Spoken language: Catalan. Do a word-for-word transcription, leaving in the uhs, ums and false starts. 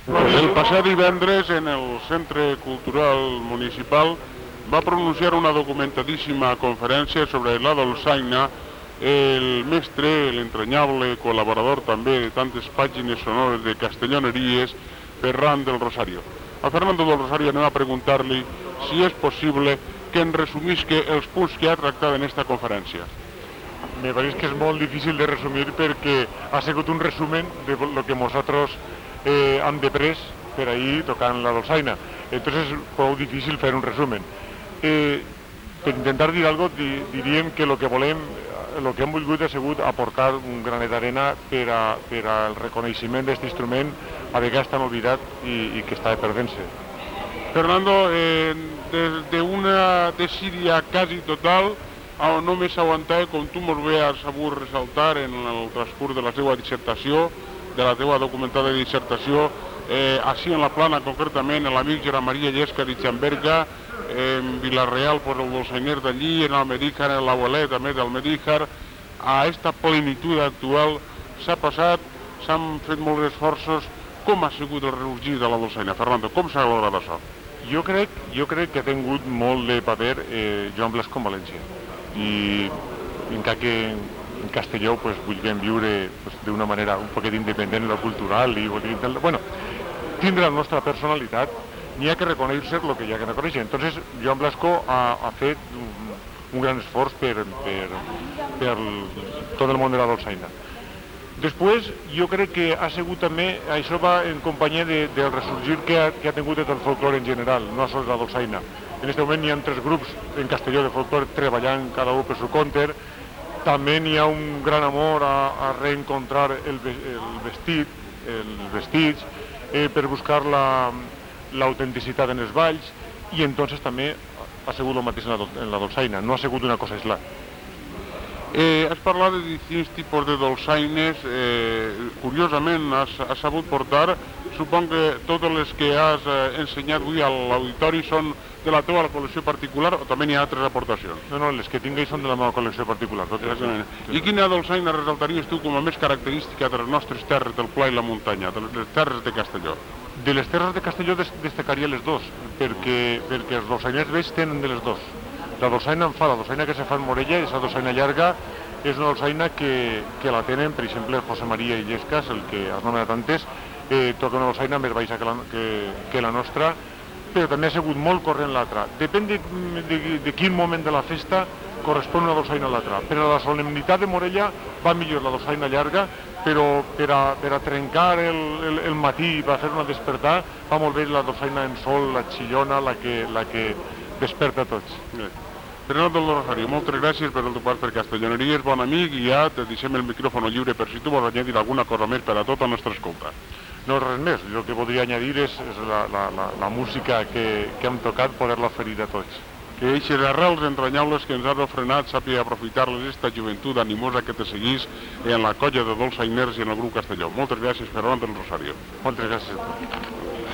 El passat divendres en el Centre Cultural Municipal va pronunciar una documentadíssima conferència sobre la dolçaina el mestre, l'entranyable col·laborador també de tantes pàgines sonores de Castelloneries, Ferran del Rosario. A Fernando del Rosario anem a preguntar-li si és possible que en resumisca els punts que ha tractat en esta conferència. Me parece que es molt difícil de resumir perquè ha sigut un resumen de lo que nosaltres eh, hem deprès per ahir tocant la dolçaina. Entonces és prou difícil fer un resumen. Eh, per intentar dir alguna cosa, di, diríem que el que volem, el que hem volgut ha sigut aportar un granet d'arena per, a, per al reconeixement d'aquest instrument a vegades tan oblidat i, i que està perdent-se. Fernando, eh, des d'una desídia quasi total a només aguantar, com tu mos bé has sabut ressaltar en el transcurs de la teva dissertació, de la teva documentada dissertació, eh, així en la Plana concretament, l'amic Gerard Maria Llesca de Chamberga, en Vilareal, pues, el dolçainer d'allí, en Almedíjar, en l'Abuelet també d'Almedíjar, a esta plenitud actual s'ha passat, s'han fet molts esforços. Com ha sigut el ressorgir de la dolçaina? Fernando, com s'ha lograt això? Jo crec, jo crec que ha tingut molt de paper eh, Joan Blasco en València. I encara que en Castelló pues, vulguem viure pues, d'una manera un poquet independent i cultural i bueno, tindre la nostra personalitat, n'hi ha que reconèixer el que hi ha que reconèixer. Entonces, Joan Blasco ha, ha fet un, un gran esforç per, per, per tot el món de la dolçaina. Després, jo crec que ha sigut també, això va en companyia de, del ressorgir que ha, que ha tingut tot el folclore en general, no sols la dolçaina. En aquest moment hi ha tres grups en Castelló de folclore treballant cada un per su compte. També hi ha un gran amor a, a reencontrar el, el vestit, els vestits, eh, per buscar l'autenticitat en els balls, i entonces també ha sigut el mateix en la, en la dolçaina, no ha sigut una cosa aislada. Eh, has parlat de distints tipus de dolçaines, eh, curiosament has, has sabut portar, supon que totes les que has eh, ensenyat avui a l'auditori són de la teva col·lecció particular o també hi ha altres aportacions? No, no, les que tinc són de la meva col·lecció particular. I quina dolçaina resaltaries tu com a més característica de les nostres terres del Pla i la muntanya, de les terres de Castelló? De les terres de Castelló destacaria les dos, perquè, perquè els dolçainers vells tenen de les dos. La dolçaina en fa, la dolçaina que se fa en Morella, aquesta dolçaina llarga, és una dolçaina que, que la tenen, per exemple, José María Illescas, el que has nomenat antes, eh, toca una dolçaina més baixa que la, que, que la nostra, però també ha sigut molt corrent l'altra. Depèn de, de, de quin moment de la festa correspon una dolçaina a l'altra. Per a la solemnitat de Morella va millor la dolçaina llarga, però per a, per a trencar el, el, el matí i per a fer-una despertar va molt bé la dolçaina en sol, la xillona, la que, la que desperta tots. Bé. Fernando del Rosario, moltes gràcies per el teu pas per Castelloneries, bon amic, i ja te deixem el micròfon lliure per si tu vols añadir alguna cosa més per a tota la nostra escolta. No, res més. El que podria añadir és, és la, la, la, la música que, que hem tocat, poder-la oferir a tots. Que eixes arrels entranyables que ens has ofrenat sàpiga aprofitar-les esta joventut animosa que te seguís en la colla de dolçainers i en el grup Castelló. Moltes gràcies, Fernando del Rosario. Moltes gràcies a tu.